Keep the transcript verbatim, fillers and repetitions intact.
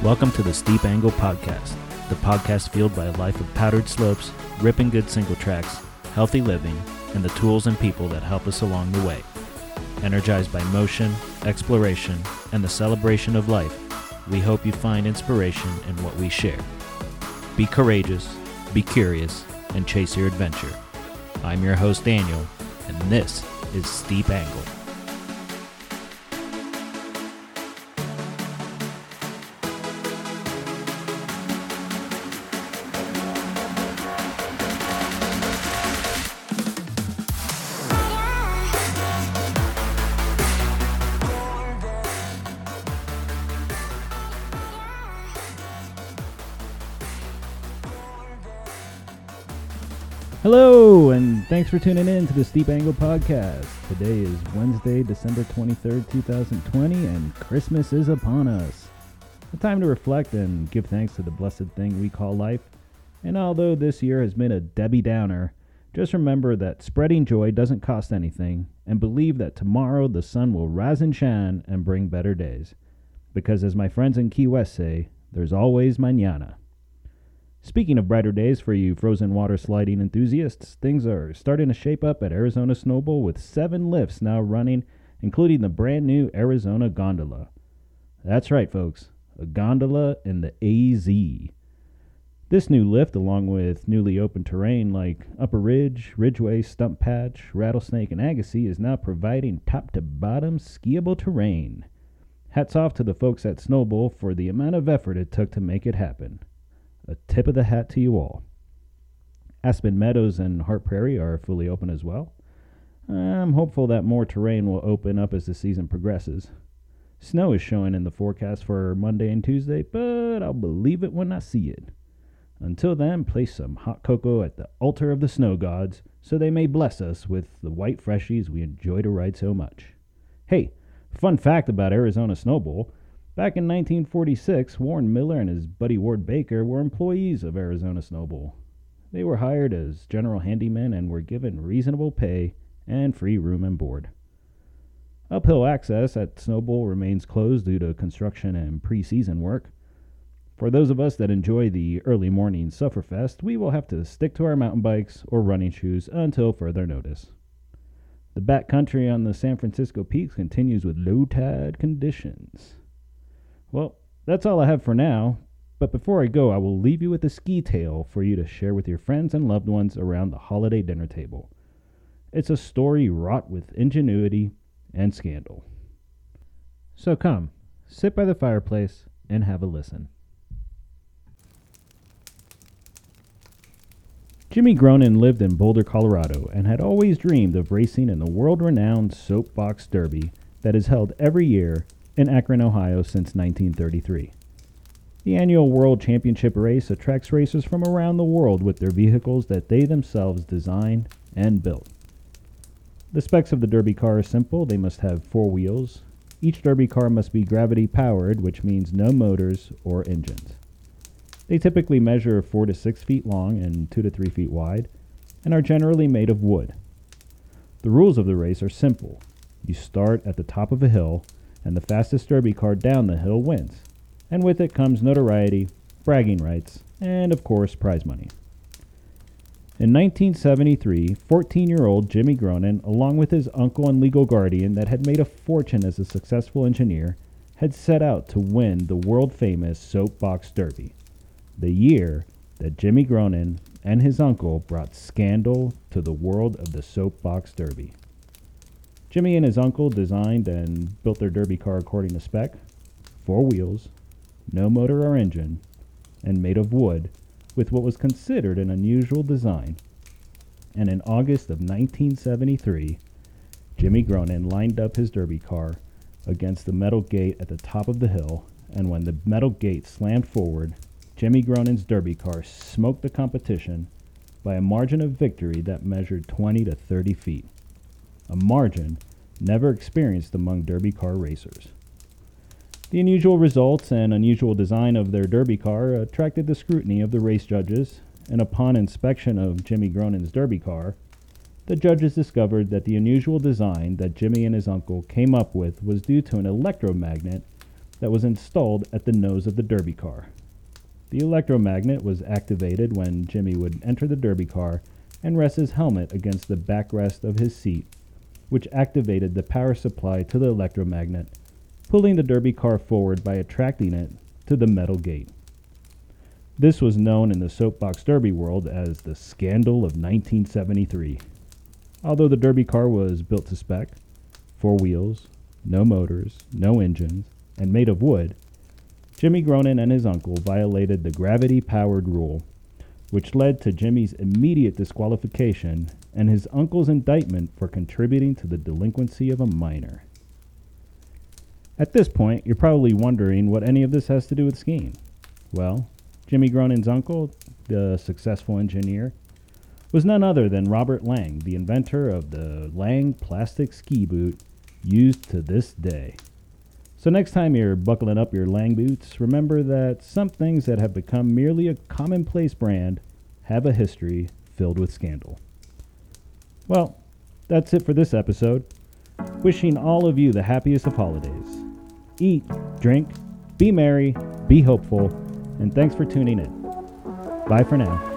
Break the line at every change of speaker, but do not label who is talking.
Welcome to the Steep Angle Podcast, the podcast fueled by a life of powdered slopes, ripping good single tracks, healthy living, and the tools and people that help us along the way. Energized by motion, exploration, and the celebration of life, we hope you find inspiration in what we share. Be courageous, be curious, and chase your adventure. I'm your host, Daniel, and this is Steep Angle.
Hello, and thanks for tuning in to the Steep Angle Podcast. Today is Wednesday, December twenty-third, twenty twenty, and Christmas is upon us. A time to reflect and give thanks to the blessed thing we call life. And although this year has been a Debbie Downer, just remember that spreading joy doesn't cost anything, and believe that tomorrow the sun will rise and shine and bring better days. Because as my friends in Key West say, there's always mañana. Speaking of brighter days for you frozen water sliding enthusiasts, things are starting to shape up at Arizona Snowbowl with seven lifts now running, including the brand new Arizona Gondola. That's right, folks, a gondola in the A Z. This new lift, along with newly opened terrain like Upper Ridge, Ridgeway, Stump Patch, Rattlesnake, and Agassiz, is now providing top-to-bottom skiable terrain. Hats off to the folks at Snowbowl for the amount of effort it took to make it happen. A tip of the hat to you all. Aspen Meadows and Hart Prairie are fully open as well. I'm hopeful that more terrain will open up as the season progresses. Snow is showing in the forecast for Monday and Tuesday, but I'll believe it when I see it. Until then, place some hot cocoa at the altar of the snow gods so they may bless us with the white freshies we enjoy to ride so much. Hey, fun fact about Arizona Snowbowl. Back in nineteen forty-six, Warren Miller and his buddy Ward Baker were employees of Arizona Snowbowl. They were hired as general handymen and were given reasonable pay and free room and board. Uphill access at Snowbowl remains closed due to construction and pre-season work. For those of us that enjoy the early morning Sufferfest, we will have to stick to our mountain bikes or running shoes until further notice. The backcountry on the San Francisco Peaks continues with low tide conditions. Well, that's all I have for now, but before I go, I will leave you with a ski tale for you to share with your friends and loved ones around the holiday dinner table. It's a story wrought with ingenuity and scandal. So come, sit by the fireplace and have a listen. Jimmy Gronin lived in Boulder, Colorado, and had always dreamed of racing in the world-renowned Soapbox Derby that is held every year in Akron, Ohio since nineteen thirty-three. The annual World Championship race attracts racers from around the world with their vehicles that they themselves designed and built. The specs of the Derby car are simple. They must have four wheels. Each Derby car must be gravity-powered, which means no motors or engines. They typically measure four to six feet long and two to three feet wide, and are generally made of wood. The rules of the race are simple. You start at the top of a hill, and the fastest Derby car down the hill wins. And with it comes notoriety, bragging rights, and of course prize money. In nineteen seventy-three, fourteen-year-old Jimmy Gronin, along with his uncle and legal guardian that had made a fortune as a successful engineer, had set out to win the world-famous Soapbox Derby, the year that Jimmy Gronin and his uncle brought scandal to the world of the Soapbox Derby. Jimmy and his uncle designed and built their Derby car according to spec, four wheels, no motor or engine, and made of wood with what was considered an unusual design. And in August of nineteen seventy-three, Jimmy Gronin lined up his Derby car against the metal gate at the top of the hill, and when the metal gate slammed forward, Jimmy Gronin's Derby car smoked the competition by a margin of victory that measured twenty to thirty feet. A margin never experienced among Derby car racers. The unusual results and unusual design of their Derby car attracted the scrutiny of the race judges, and upon inspection of Jimmy Gronin's Derby car, the judges discovered that the unusual design that Jimmy and his uncle came up with was due to an electromagnet that was installed at the nose of the derby car. The electromagnet was activated when Jimmy would enter the derby car and rest his helmet against the backrest of his seat, which activated the power supply to the electromagnet, pulling the derby car forward by attracting it to the metal gate. This was known in the soapbox derby world as the Scandal of nineteen seventy-three. Although the derby car was built to spec, four wheels, no motors, no engines, and made of wood, Jimmy Gronin and his uncle violated the gravity-powered rule, which led to Jimmy's immediate disqualification and his uncle's indictment for contributing to the delinquency of a minor. At this point, you're probably wondering what any of this has to do with skiing. Well, Jimmy Gronin's uncle, the successful engineer, was none other than Robert Lang, the inventor of the Lang plastic ski boot used to this day. So next time you're buckling up your Lang boots, remember that some things that have become merely a commonplace brand have a history filled with scandal. Well, that's it for this episode. Wishing all of you the happiest of holidays. Eat, drink, be merry, be hopeful, and thanks for tuning in. Bye for now.